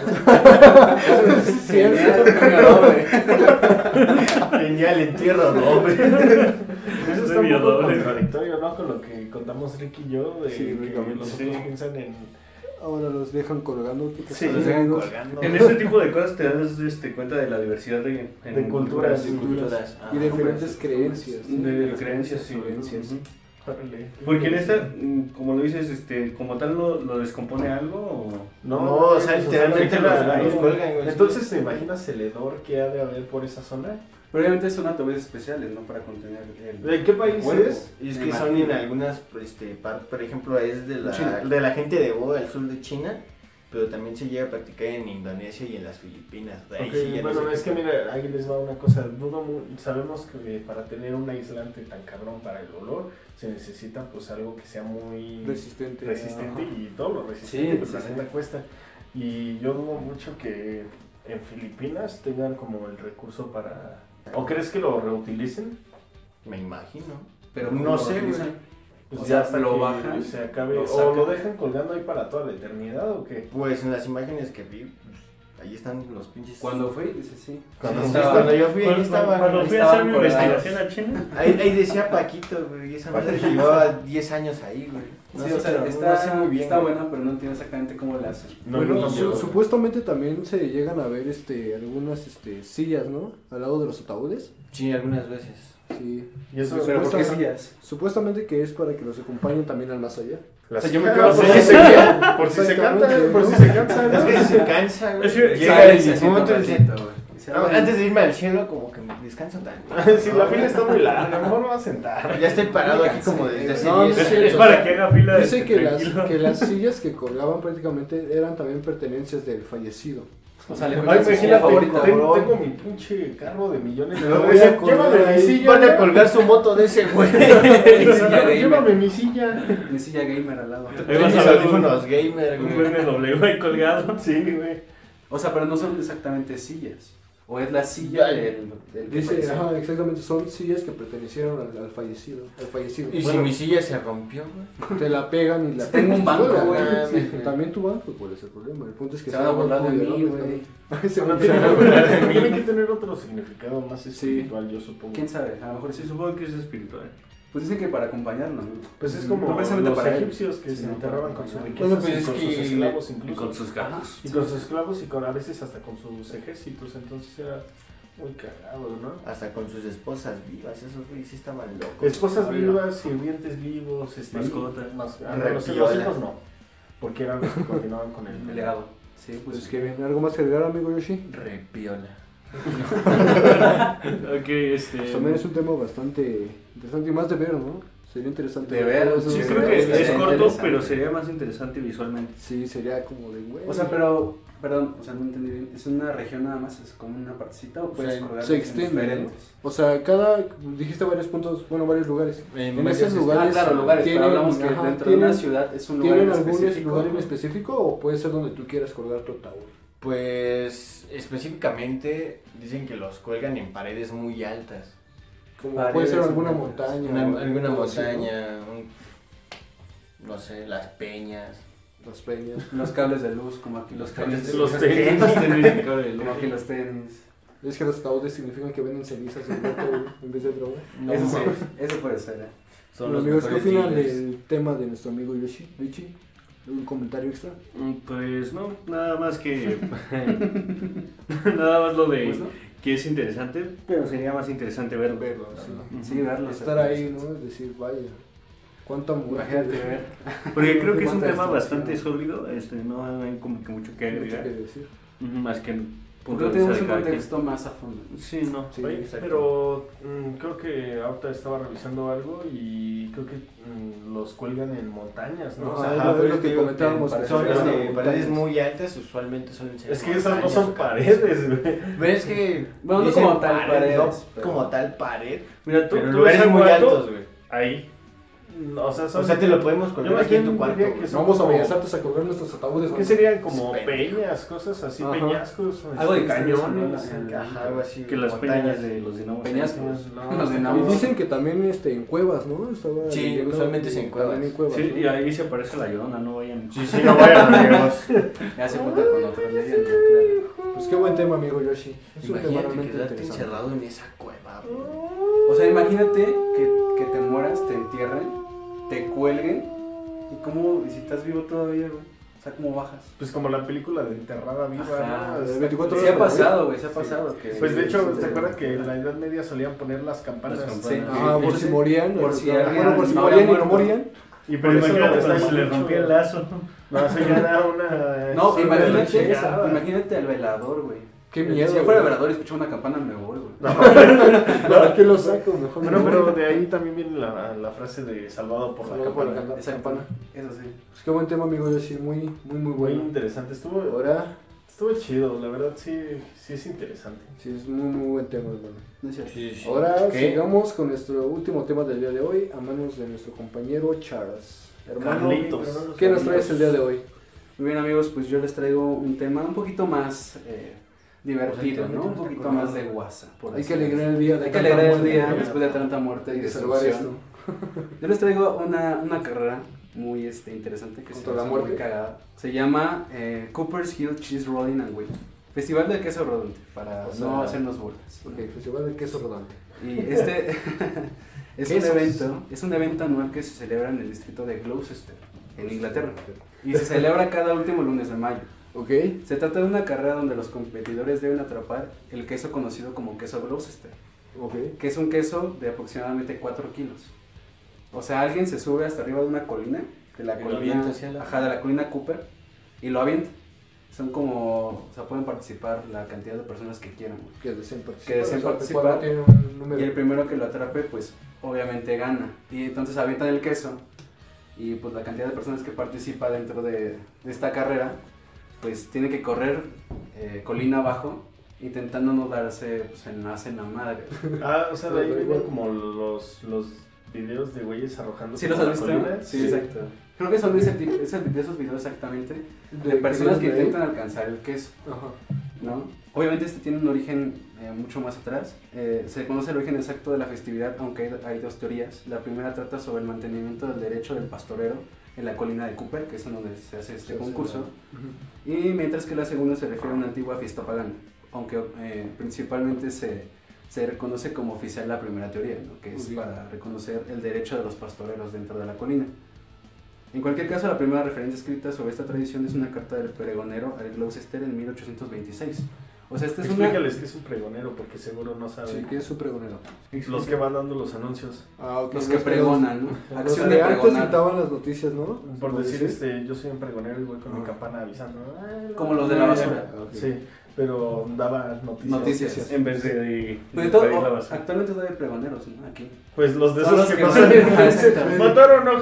Sí, cierto. Genial, doble. Genial, entierro doble. Eso está un Premio poco doble. contradictorio, ¿no? Con lo que contamos Ricky y yo, de Sí, que únicamente. los Sí. otros piensan en... Ahora los dejan colgando. ¿qué te Sí, parece, los dejan amigos? colgando. En este tipo de cosas te das este, cuenta de la diversidad de, en De culturas, de de culturas. Ah, Y de bueno, diferentes creencias. De, de las creencias, sí. creencias. Ujú. Órale. Porque en esta, mm, como lo dices, este, como tal lo, lo descompone algo o... No, No, o sea, pues, literalmente se los- queda los ahí. cuelgan, güey. Entonces, ¿te imaginas el hedor que ha de haber por esa zona? Pero obviamente son ataúdes especiales, ¿no? Para contener el. ¿De qué país cuerpo. es? Y es Me que son imagino. en algunas, este, par- por ejemplo, es de la, China. de la gente de Bo, del sur de China, pero también se llega a practicar en Indonesia y en las Filipinas. De ahí Ok, sí ya no bueno, sé es qué que tal. mira, ahí les va una cosa. Dudo mu- sabemos que para tener un aislante tan cabrón para el olor, se necesita pues algo que sea muy Resistente. resistente Ajá. y todo lo resistente Sí, que sí, la sí. neta cuesta. Y yo dudo mucho que en Filipinas tengan como el recurso para... ¿O crees que lo reutilicen? Me imagino. Pero no ¿cómo lo sé, güey. utilizan? Pues O ya sea, hasta lo que bajan, se acabe. lo ¿O sacan. lo dejan colgando ahí para toda la eternidad o qué? Pues en las imágenes que vi, pues, ahí están los pinches. Cuando fui, dice sí. Cuando, Sí, sí, estaba- cuando yo fui, ahí Cuando, estaba. cuando ahí fui a hacer estaban mi colgados. investigación a China, Ahí, ahí decía Paquito, güey, y esa madre llevaba diez años ahí, güey. No Sí, sé, o sea, pero no está, sé muy bien, está güey. buena, pero no entiendo exactamente cómo la hacen. No, Bueno, yo su- tampoco. supuestamente también se llegan a ver este, algunas este, sillas, ¿no? Al lado de los ataúdes. Sí, algunas veces. Sí. Y eso, Pero ¿por qué Supuestamente- sillas? Supuestamente que es para que los acompañen también al más allá. Las O sea, yo me sillas, quedo- por si se cansa, por si se Exactamente, cansa, por ¿no? si se cansa, Es ¿no? que se cansa, güey. Es que- Llega Sale, el se sienta momento un y dice, ratito, güey. Dice, "Ah, "Ay, antes de irme al cielo, como que me descanso tanto. Si la fila está muy larga, mejor me voy a sentar. Ya estoy parado Me aquí cansé, como desde hace no, diez no es, sé, años. es para que haga fila de Dice que las, tranquilo. que las sillas que colgaban prácticamente eran también pertenencias del fallecido. O sea, le Ay, ponen su silla imagínate, favorita, ten- bro. tengo mi pinche carro de millones de Me lo voy dólares. a colgar Llévame mi ahí. silla. Van a güey. colgar su moto de ese güey. Mi silla gamer. Llévame mi silla. Mi silla gamer al lado. Ahí vas Mis a ver un, audífonos gamer, un güey. B M W ahí colgado. Sí, güey. O sea, pero no son exactamente sillas. O es la silla Ya. del, del que Dice, falleció. ajá, exactamente, son sillas que pertenecieron al, al fallecido. Al fallecido. Y si Bueno, mi silla se rompió, güey. te la pegan y la Tengo un banco, Bueno, güey. sí, también tu banco, ¿cuál es el problema? El punto es que Se van a burlar de tuyo, mí, ¿no? güey. Se No van a tiene, burlar de mí. tiene que tener otro significado más espiritual, yo supongo. ¿Quién sabe? A lo mejor Sí, sí. supongo que es espiritual. Pues dicen que para acompañarnos, ¿no? Pues es No como precisamente los para él. egipcios que Sí, se no, enterraban para con sus acompañar. riquezas Bueno, pues y es con que- sus esclavos Y incluso. con sus gatos. Y con sus esclavos y con a veces hasta con sus ejércitos, entonces era muy cagado, ¿no? Hasta con sus esposas vivas, esos güey sí estaban locos. Esposas Ay, vivas, sirvientes vivos, este, Mascotas. mas- ah, Repiola. los, los hijos no, porque eran los que continuaban con el El legado. Sí, Pues pues que bien, ¿algo más que agregar, amigo Yoshi? Repiola. Ok, este... Pues también es un tema bastante interesante y más de ver, ¿no? Sería interesante. De ver, todo eso Sí, de- creo que Estaría es corto, interesante. pero sería más interesante visualmente. Sí, sería como de güey. O sea, pero, perdón, o sea, no entendí bien. ¿Es una región nada más? ¿Es como una partecita o puedes sea, colgar se en extiende, ¿no? diferentes? O sea, cada, dijiste varios puntos, bueno, varios lugares. En En varios esos lugares, Ah, claro, lugares, pero tienen- hablamos que ajá, dentro de tienen- una ciudad es un lugar ¿Tienen en algún específico. lugar en específico o puede ser donde tú quieras colgar tu ataúd? Pues específicamente dicen que los cuelgan en paredes muy altas. Como Paredes puede ser y alguna montañas. montaña. Una- o alguna algo así, ¿no? montaña, un- no sé, las peñas. Las peñas. Los cables de luz, como aquí los tenis. Los Los tenis. tenis, cable de luz. Como aquí los tenis. Es que los taudes significan que venden cenizas de muerto, güey, en vez de droga. No, Eso sí, mames. eso puede ser. ¿eh? Son Bueno, los amigos, ¿qué mejores opinan dealers. del tema de nuestro amigo Yoshi? Richie, ¿un comentario extra? Mm, Pues no, nada más que. Nada más lo de Pues no. que es interesante, pero sería más interesante verlo. Verlo, sí. Ujú. Sí, verlo. Estar ahí, ¿no? Es decir, vaya, cuánta muerte. Imagínate ver. Porque creo que es un Cuánta tema destrucción. bastante sólido, este, no hay como que mucho que Mucho agregar. que decir. Ujú, Más que Porque punto no de tenemos vista un de cada quien. contexto más a fondo. Sí, no. Sí, Oye, exacto. pero mm, creo que ahorita estaba revisando algo y creo que mm, los cuelgan en montañas, ¿no? Ajá, O sea, es Ajá, lo- pero es lo te que digo comentábamos, que que Zonas son de montañas. paredes muy altas usualmente suelen ser es que esas no montañas son o cascadas. paredes, güey. Pero es que. Bueno, no dicen como tal paredes, no pero- como tal pared. Mira, tú, Pero tú lugares ves algo muy alto, altos, güey. ahí. O sea, son, O sea, te lo podemos Yo colgar más aquí en bien tu cuarto. diría güey. que son Vamos a como- Bellas Artes a colgar nuestros ataúdes. ¿Qué ¿no? serían como Pendejo. peñas, cosas así, Ajá. peñascos, Algo de este, cañones? cañones, Ajá, algo así. que las montañas. peñas de los dinamos. Peñascos. No, Los no, Y dinamos. dicen que también este, en cuevas, ¿no? Estaba Sí, leyendo usualmente es en que cuevas. también en cuevas, Sí, ¿no? y ahí se aparece la Llorona, no vayan. Sí, sí, no vayan amigos. Ya se cuenta con otras leyendas, claro. Pues qué buen tema, amigo Yoshi. Es un tema Imagínate realmente quedarte interesante. encerrado en esa cueva, güey. O sea, imagínate que, que te mueras, te entierren, te cuelguen. ¿Y cómo, y si estás vivo todavía, güey? O sea, ¿cómo bajas? Pues como la película de Enterrada Viva, Ajá, ¿no? de Está- veinticuatro Sí horas ha por pasado, güey, se ha Sí. pasado. Que, Pues de hecho, sí, ¿te acuerdas que en la Edad Media solían poner las campanas? Las Sí. campanas. Ah, por Entonces, si morían. por eh, si bueno, alguien por si no morían había y no muerto. morían. Y Pero imagínate está cuando se le mucho- rompía el lazo. No, eso ya era una... No, eso era imagínate, la chingada. imagínate al velador, güey. Qué miedo. Si yo fuera güey. velador y escuchaba una campana, me voy, güey. ¿Para qué lo saco? Mejor Bueno, me pero voy. de ahí también viene la, la frase de salvado por la Salvado por la campana. cam- Exacto. campana. Eso sí. Pues qué buen tema, amigo Yoshi. Muy, muy, muy Muy bueno. interesante, estuvo, Ahora, estuvo chido, la verdad sí, sí es interesante. sí, es muy, muy buen tema, hermano. No es cierto. Sí, sí. Ahora ¿Qué? sigamos con nuestro último tema del día de hoy, a manos de nuestro compañero Charles. Hermano, Carlitos. ¿qué nos traes el día de hoy? Muy bien, amigos, pues yo les traigo un tema un poquito más eh, divertido, Pues hay que ¿no? Un meternos poquito con más algo. de guasa. por Hay que así alegrar el día. de Hay que tanta alegrar el muerte, día ¿no? después de tanta muerte y Hay que salvar esto. destrucción. Yo les traigo una, una carrera muy este, interesante que se ¿Contra la me hace muy muerte? cagada. Se llama eh, Cooper's Hill Cheese Rolling and Wheel. Festival de queso rodante, para O sea, no hacernos burlas. Ok, Festival de Queso Rodante. Y este es un Quesos. evento, es un evento anual que se celebra en el distrito de Gloucester, en Inglaterra. Y se celebra cada último lunes de mayo. Ok. Se trata de una carrera donde los competidores deben atrapar el queso conocido como queso Gloucester, Ok. que es un queso de aproximadamente cuatro kilos. O sea, alguien se sube hasta arriba de una colina, de la Y lo colina, avienta hacia la- ajá, de la colina Cooper, y lo avienta. Son como, o sea, pueden participar la cantidad de personas que quieran. güey. Que deseen participar. Que deseen o sea, participar. cuando tiene un número. Y el primero que lo atrape, pues obviamente gana. Y entonces avientan el queso. Y pues la cantidad de personas que participa dentro de, de esta carrera, pues tiene que correr eh, colina abajo, intentando no darse pues, en la cena madre. Ah, o sea, de ahí Pero vienen igual. como los, los videos de güeyes arrojando. ¿Sí los has visto? Sí, exacto. Creo que son de, ese tipo, ese- de esos videos exactamente, de, personas que de ahí. intentan alcanzar el queso, Ajá. ¿no? Obviamente este tiene un origen eh, mucho más atrás. Eh, se conoce el origen exacto de la festividad, aunque hay, hay dos teorías. La primera trata sobre el mantenimiento del derecho del pastorero en la colina de Cooper, que es en donde se hace este Sí, sí, concurso. Ujú. Y mientras que la segunda se refiere a una antigua fiesta pagana, aunque eh, principalmente se, se reconoce como oficial la primera teoría, ¿no? Que es Muy bien. para reconocer el derecho de los pastoreros dentro de la colina. En cualquier caso, la primera referencia escrita sobre esta tradición es una carta del pregonero al Gloucester en mil ochocientos veintiséis. O sea, esta es una... Explícales qué es un pregonero, porque seguro no Sí, saben. que es su pregonero. Los que van dando los anuncios. Ah, ok. Los que pregonan, ¿no? Los Acción que de antes pregonar. citaban las noticias, ¿no? Por Como decir, este, yo soy un pregonero y voy con mi Ah. campana avisando. "Ay, Como los de la ay, basura. Ah, ok. Sí, pero daba noticias. Noticias. En vez de, de, Pues de todo- pedir la basura. actualmente todavía hay pregoneros, ¿no? Aquí. Pues los de Son esos los que que pasan. mandan- Ah, exactamente. ¡Mataron a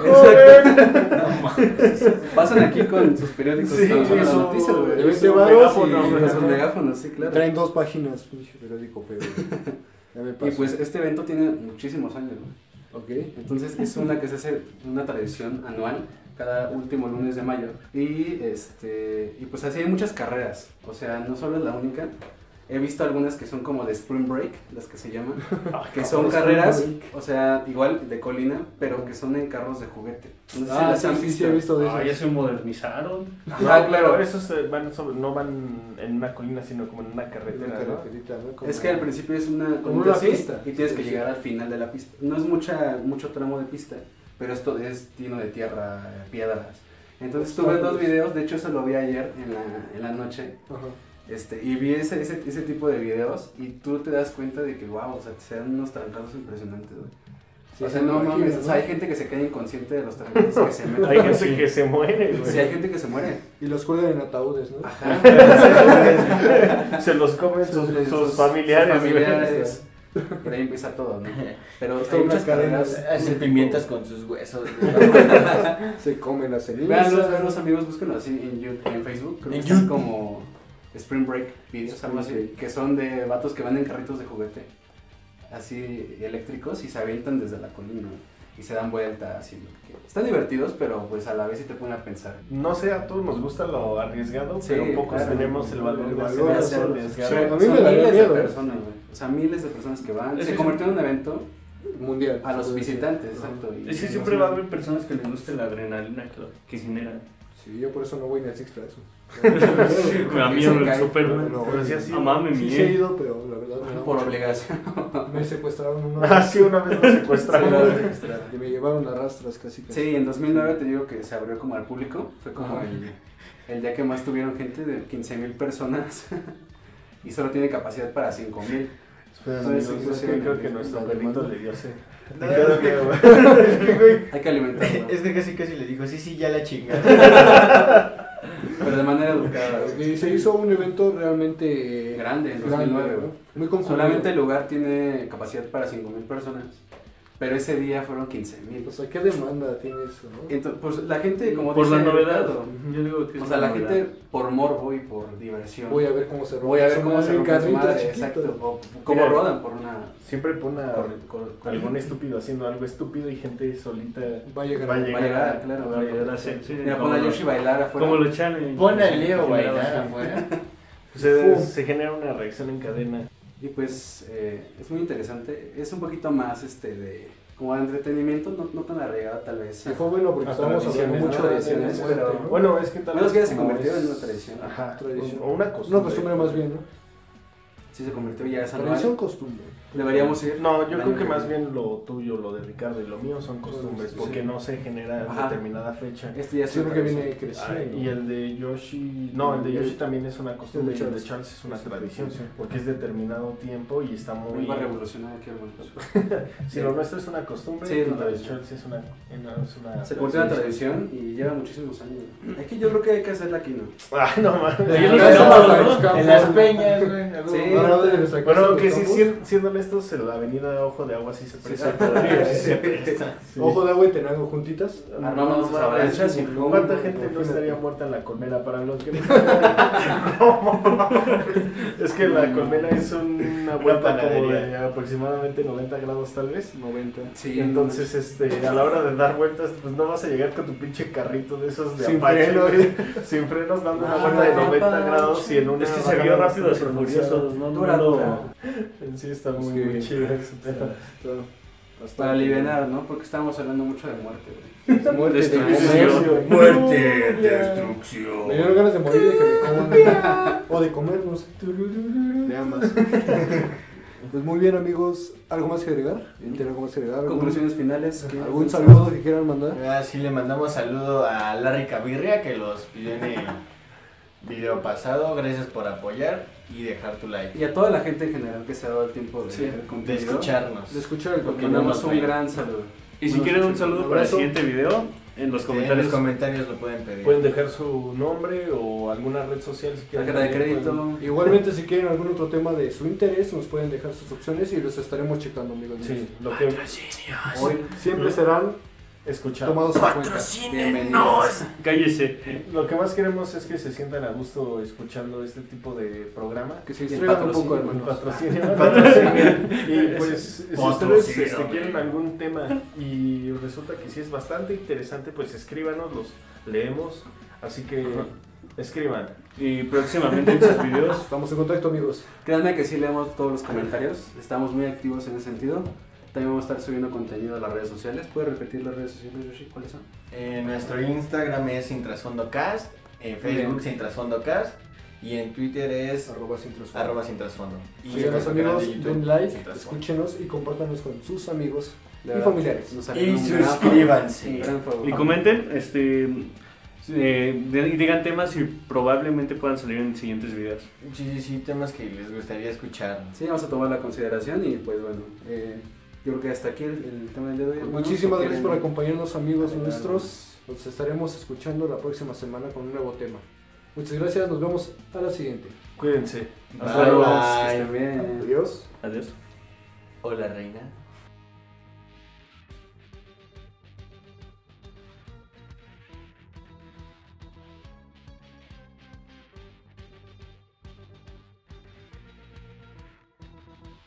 joven! Pasan aquí con sus periódicos Sí, con las eso- noticias, güey. De veinte Su varos megáfono, y güey. Con sus megáfonos, sí, claro. traen dos páginas, pinche periódico feo. Ya me Y pasó. pues este evento tiene muchísimos años, ¿no? Ok. Entonces es una que se hace una tradición anual cada último lunes de mayo y este y pues así hay muchas carreras, o sea, no solo es la única. He visto algunas que son como de Spring Break, las que se llaman, Ah, que cabrón, son Spring carreras, Break. o sea, igual de colina, pero que son en carros de juguete. No sé si Ah, las sí, han sí, sí, visto. he visto de Ah, eso. ya se modernizaron. Ajá, No, claro. pero esos eh, van sobre- no van en una colina, sino como en una carretera, Una ¿no? carreterita, ¿no? Como- Es que al principio es una, Como una una así, pista. y tienes Sí, que sí. llegar al final de la pista. No es mucha mucho tramo de pista, pero esto es lleno de tierra, piedras. Entonces tuve dos videos, de hecho eso lo vi ayer en la, en la noche, Ajá. este, y vi ese, ese, ese tipo de videos y tú te das cuenta de que wow, o sea, se dan unos trancazos impresionantes, güey. Sí, o sea, sí, no me imagino, mames, o ¿no? sea, hay gente que se queda inconsciente de los trancazos que se meten. Hay gente que se muere, güey. Sí, hay gente que se muere. Y los cuelgan en ataúdes, ¿no? Ajá. Se los comen sus, sus, Sus- familiares, sus güey. familiares. Y de ahí empieza todo, ¿no? Pero Está hay una muchas cadena. carreras. Hacen pimientas con sus huesos. Se comen las cenizas. Veanlos, veanlos amigos, búsquenlo así en, YouTube, en Facebook. Creo que En están YouTube. como Spring Break videos, algo así. Spring Break. Que son de vatos que van en carritos de juguete. Así eléctricos y se avientan desde la colina. Y se dan vueltas. Y lo que quieran. Están divertidos, pero pues a la vez sí te ponen a pensar. No sé, a todos nos gusta lo arriesgado, Sí, pero pocos claro. tenemos el valor El de valor hacer de eso hacerlo. arriesgado. Sí, a mí Son me daría miles miedo, de ¿eh? personas, güey. O sea, miles de personas que van. Es Se que convirtió en un evento Mundial. a los se puede decir. visitantes, Ajá. exacto. y- Es que y siempre los- va a haber personas que les guste la adrenalina que, lo- que generan. Sí, yo por eso no voy ni al Six Flags. A mí se el cae, Superman. no, Pero sí así, Ah, mames, Sí, mi, sí he eh. ido, pero la verdad me da Por mucho- obligación. Me secuestraron una Ah, vez sí, una vez lo secuestraron. y me llevaron a rastras casi casi. Sí, en dos mil nueve te digo que se abrió como al público, fue como Ajá. el, el día que más tuvieron gente de quince mil personas y solo tiene capacidad para cinco mil. Espera, Sí, amigos, sí, es sí, que sí, creo sí, que sí, nuestro la perrito demanda. le dio sed. No, Me quedo es que- que- es que, güey, Hay que alimentarlo, es que casi casi le dijo, sí, sí, ya la chingada. pero de manera educada. güey. Y se hizo un evento realmente Grande en grande, dos mil nueve, ¿no? güey. Muy concurrido. Solamente el lugar tiene capacidad para cinco mil personas, pero ese día fueron quince mil. O sea, ¿qué demanda tiene eso, no? Entonces, pues la gente, como Por la dice novedad. Ricardo, Yo digo que es o sea, una la novedad. gente por morbo y por diversión. Voy a ver cómo se roba. Voy a ver su cómo madre se en rompe su carritos madre, chiquitos. exacto. O cómo Mira. rodan por una. Siempre pone a cor- cor- cor- algún estúpido haciendo algo estúpido y gente solita Va a llegar. va a Va a llegar. llegar, claro. Va a llegar a ser, sí, Mira, como pon a lo- Yoshi bailar afuera. Como lo challenge. Pon al Leo Sí, bailar sí. afuera. Se, Fu. se genera una reacción en cadena. Y pues eh, es muy interesante. Es un poquito más este de como de entretenimiento, no, no tan arreglado tal vez. Sí, fue bueno porque Ah, estábamos hablando tradiciones, mucho ¿no? de Tradiciones, de muerte, pero- ¿no? Bueno, es que tal Menos vez que ya se como convirtió es- en una tradición. Ajá, Tradición. o una costumbre. Una costumbre más bien, ¿no? Sí se convirtió ya es anual. Tradición, costumbre. Deberíamos ir. No, yo el creo año que más viene. bien lo tuyo, lo de Ricardo y lo mío son costumbres, Sí. porque no se genera en Ajá. determinada fecha. Este ya es Sí, una porque tradición. viene creciendo. Ah, y el de Yoshi, no, el de Yoshi también es una costumbre y El el de de Charles es una Sí, tradición, sí. porque es determinado tiempo y está muy... Muy revolucionario aquí hermano. Si lo nuestro es una costumbre, Sí, y es una lo de tradición. Charles es una, una- es una Se convirtió en una tradición y lleva muchísimos años. Es que yo creo que hay que hacerla aquí, ¿no? Ay, no mames. Yo no no sé, sé, no, ¿no? los campos. En las peñas, güey. Sí, Al lado de nuestra casa, Bueno, los que sí, campos. si- siendo honestos, en la avenida Ojo de Agua sí se presta. se todavía, presta. sí se presta. Sí. Ojo de agua y Tenango juntitas. Armamos No, sus mames, avalanchas y ¿Cuánta pum, gente no imagínate. estaría muerta en la colmena para los que no, es que la colmena es una vuelta como panadería. de aproximadamente noventa grados tal vez. noventa. Sí, Entonces, este, a la hora de dar vueltas, pues no vas a llegar con tu pinche carrito de esos de Sin Apache, freno, güey, sin frenos, dando una Ah, vuelta de no, noventa Apache. grados y en una Es que se bajada vio bastante rápidos y pronunciada. furiosos, ¿no? No Dura, lo- dura. Sí, está muy, Sí. muy chido ese tema. Para aliviar, ¿no? Porque estábamos hablando mucho de muerte, güey. Muerte, de Destrucción. comercio. Muerte, destrucción. Me dieron ganas de morir de que me coman. O de comer, no sé. De ambas. Pues muy bien, amigos. ¿Algo más que agregar? ¿Tienen algo más que agregar? ¿Algún, Conclusiones finales. ¿qué? algún saludo que quieran mandar? Ah, sí, le mandamos saludo a Larry Cabirria que los pidió en el video pasado. Gracias por apoyar y dejar tu like. Y a toda la gente en general que se ha dado el tiempo de Sí, ver el De contenido. escucharnos. De escuchar el Porque Le no mandamos nos un ven. gran saludo. Y si Bueno, quieren sí, un sí. saludo un para el abrazo. siguiente video, en los Este, en comentarios. los comentarios lo pueden pedir. Pueden dejar su nombre o alguna red social si quieren. Tarjeta de crédito. Igualmente, si quieren algún otro tema de su interés, nos pueden dejar sus opciones y los estaremos checando, amigos. Sí, lo que Hoy siempre serán escuchar. tomados en cuenta. Bienvenidos. Cállese. Lo que más queremos es que se sientan a gusto escuchando este tipo de programa. Que se Y el distraigan un poco, patrocinio, hermanos. Patrocinio, patrocinio. Y pues, si Patrocinio, ustedes este, amigo. quieren algún tema y resulta que sí es bastante interesante, pues escríbanos, los leemos. Así que Escriban. Y próximamente en sus videos. Estamos en contacto, amigos. Créanme que sí leemos todos los comentarios, estamos muy activos en ese sentido. También vamos a estar subiendo contenido a las redes sociales. ¿Puedes repetir las redes sociales, Yoshi? ¿Cuáles son? Eh, nuestro Instagram es Sintrasfondocast, en Facebook Sintrasfondocast y en Twitter es Arroba sin trasfondo. arroba Sintrasfondo. Y Síganos, nuestro canal amigos, de YouTube, den like, Sin Trasfondo. escúchenos y compártanos con sus amigos De y verdad, familiares. nos haría Y un gran favor, suscríbanse. un gran favor. Y comenten, este. eh, de- y digan temas y probablemente puedan salir en siguientes videos. Sí, sí, sí, temas que les gustaría escuchar. Sí, vamos a tomar la consideración y pues bueno, eh, yo creo que hasta aquí el, el tema del día de hoy. Pues hermanos. muchísimas ¿O gracias por quieren- acompañarnos, amigos agregar algo nuestros. Nos estaremos escuchando la próxima semana con un nuevo tema. Muchas gracias, nos vemos a la siguiente. Cuídense. Hasta luego, Bye, que bye. estén bien. Adiós. Adiós. Hola, reina.